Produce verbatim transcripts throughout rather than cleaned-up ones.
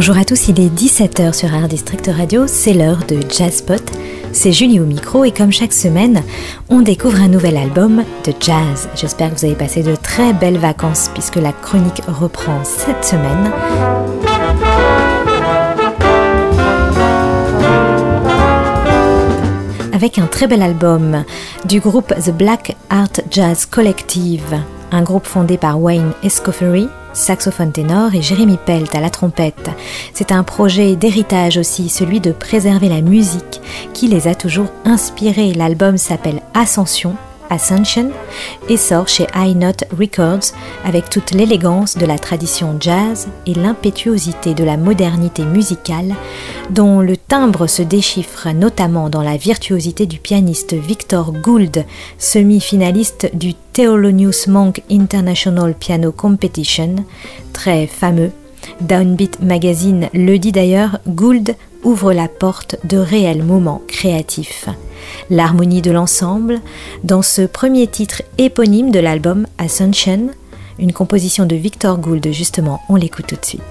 Bonjour à tous, il est dix-sept heures sur Art District Radio, c'est l'heure de Jazzpot. C'est Julie au micro et comme chaque semaine, on découvre un nouvel album de jazz. J'espère que vous avez passé de très belles vacances puisque la chronique reprend cette semaine. Avec un très bel album du groupe The Black Art Jazz Collective, un groupe fondé par Wayne Escoffery, saxophone ténor, et Jérémy Pelt à la trompette. C'est un projet d'héritage aussi, celui de préserver la musique qui les a toujours inspirés. L'album s'appelle Ascension, Ascension, et sort chez High Note Records avec toute l'élégance de la tradition jazz et l'impétuosité de la modernité musicale dont le timbre se déchiffre notamment dans la virtuosité du pianiste Victor Gould, semi-finaliste du Thelonious Monk International Piano Competition, très fameux. Downbeat Magazine le dit d'ailleurs, Gould ouvre la porte de réels moments créatifs. L'harmonie de l'ensemble, dans ce premier titre éponyme de l'album Ascension, une composition de Victor Gould justement, on l'écoute tout de suite.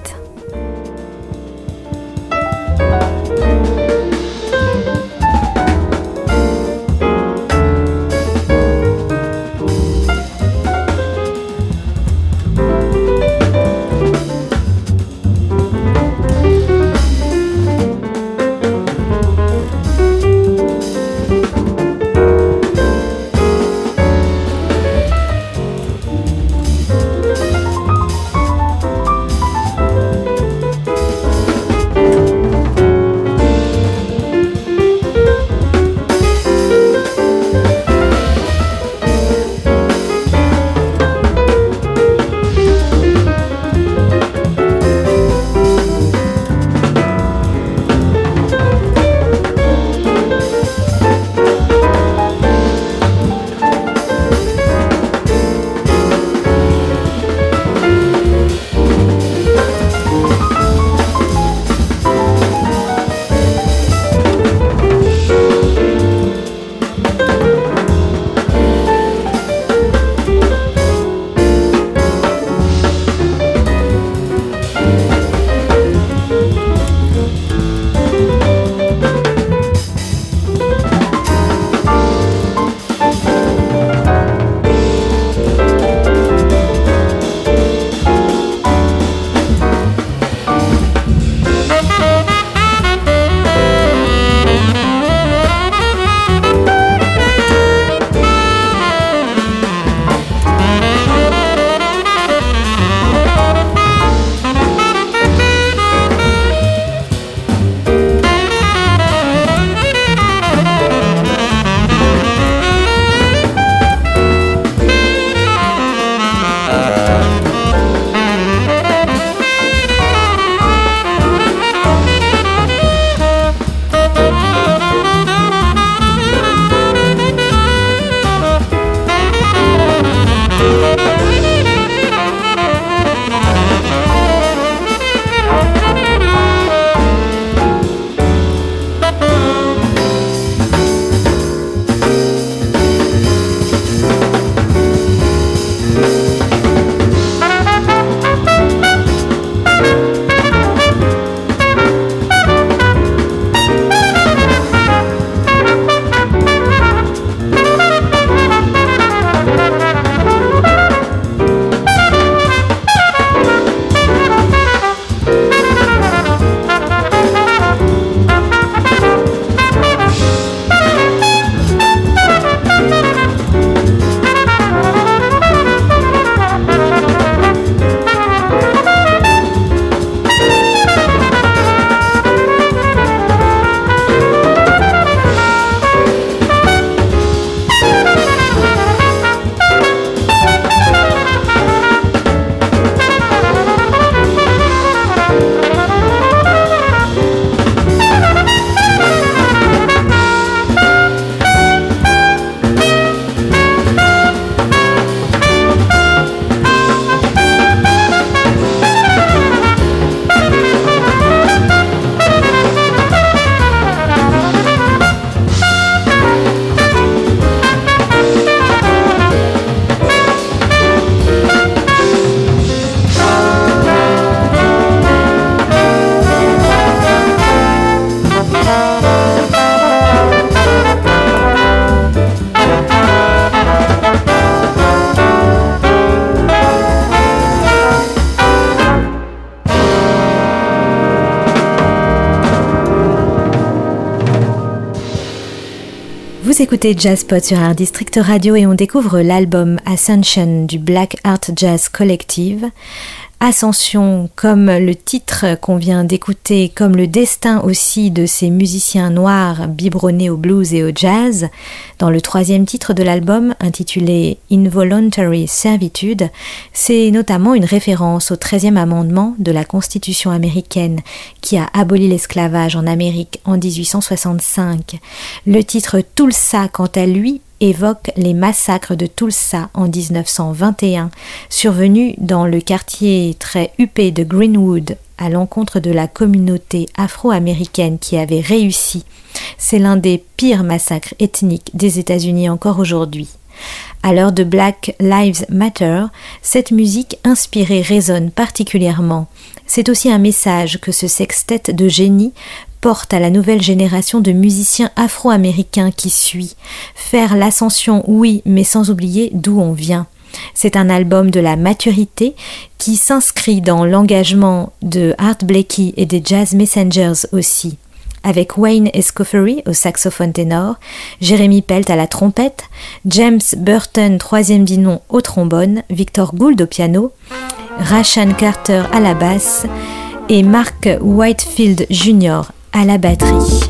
Vous écoutez Jazzpod sur Art District Radio et on découvre l'album Ascension du Black Art Jazz Collective. Ascension, comme le titre qu'on vient d'écouter, comme le destin aussi de ces musiciens noirs biberonnés au blues et au jazz. Dans le troisième titre de l'album, intitulé Involuntary Servitude, c'est notamment une référence au treizième amendement de la Constitution américaine qui a aboli l'esclavage en Amérique en dix-huit cent soixante-cinq. Le titre Tulsa, quant à lui, évoque les massacres de Tulsa en dix-neuf cent vingt et un, survenus dans le quartier très huppé de Greenwood à l'encontre de la communauté afro-américaine qui avait réussi. C'est l'un des pires massacres ethniques des États-Unis encore aujourd'hui. À l'heure de Black Lives Matter, cette musique inspirée résonne particulièrement. C'est aussi un message que ce sextet de génie porte à la nouvelle génération de musiciens afro-américains qui suit. Faire l'ascension, oui, mais sans oublier d'où on vient. C'est un album de la maturité qui s'inscrit dans l'engagement de Art Blakey et des Jazz Messengers aussi. Avec Wayne Escoffery au saxophone ténor, Jeremy Pelt à la trompette, James Burton, troisième dit nom, au trombone, Victor Gould au piano, Rashan Carter à la basse et Mark Whitefield junior à la batterie.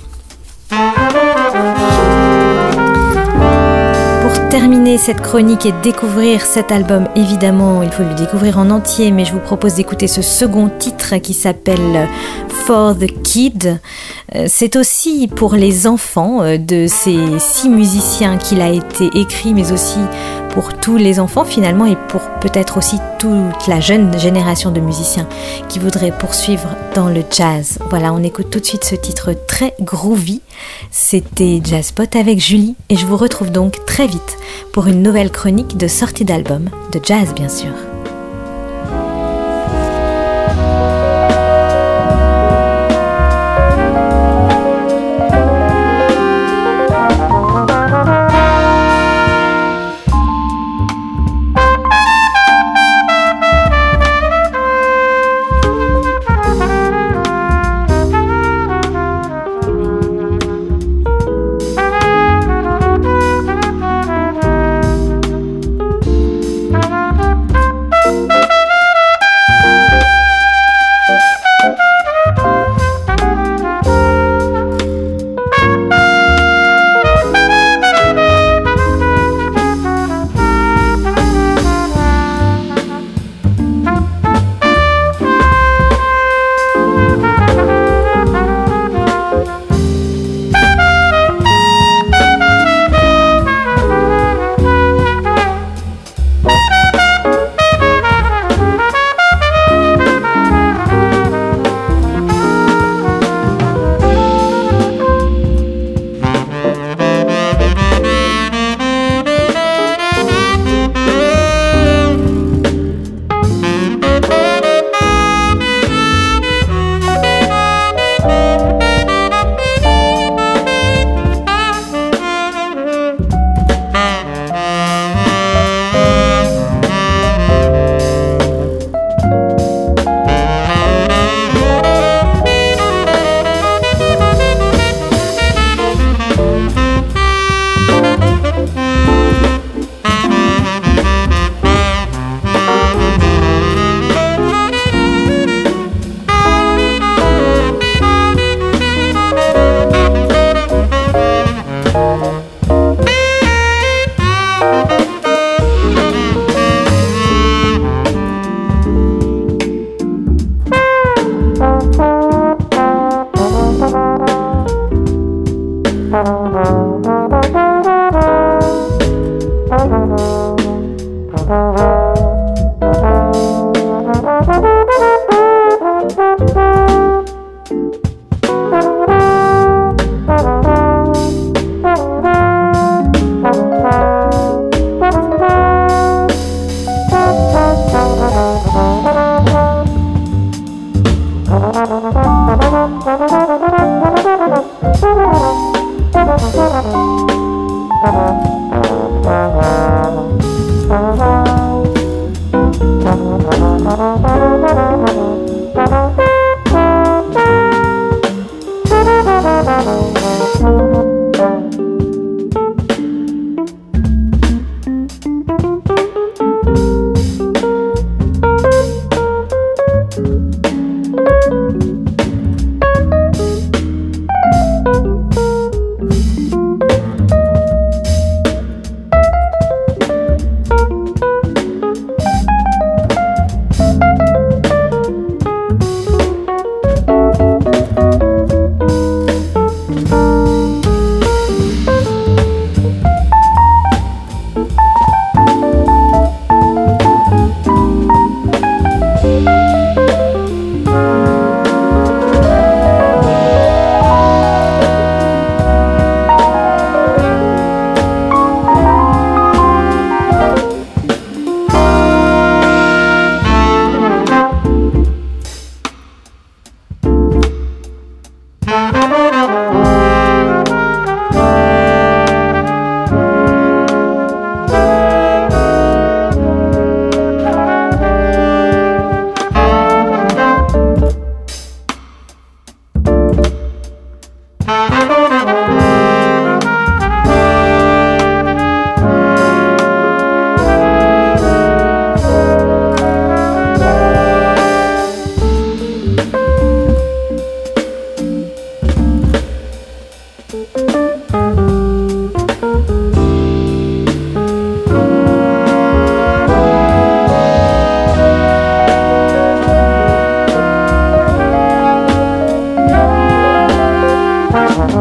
Pour terminer cette chronique et découvrir cet album, évidemment, il faut le découvrir en entier, mais je vous propose d'écouter ce second titre qui s'appelle For the Kid. C'est aussi pour les enfants de ces six musiciens qu'il a été écrit, mais aussi pour tous les enfants finalement et pour peut-être aussi toute la jeune génération de musiciens qui voudraient poursuivre dans le jazz. Voilà, on écoute tout de suite ce titre très groovy. C'était Jazzpot avec Julie et je vous retrouve donc très vite pour une nouvelle chronique de sortie d'album, de jazz bien sûr. Bye.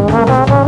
Thank you.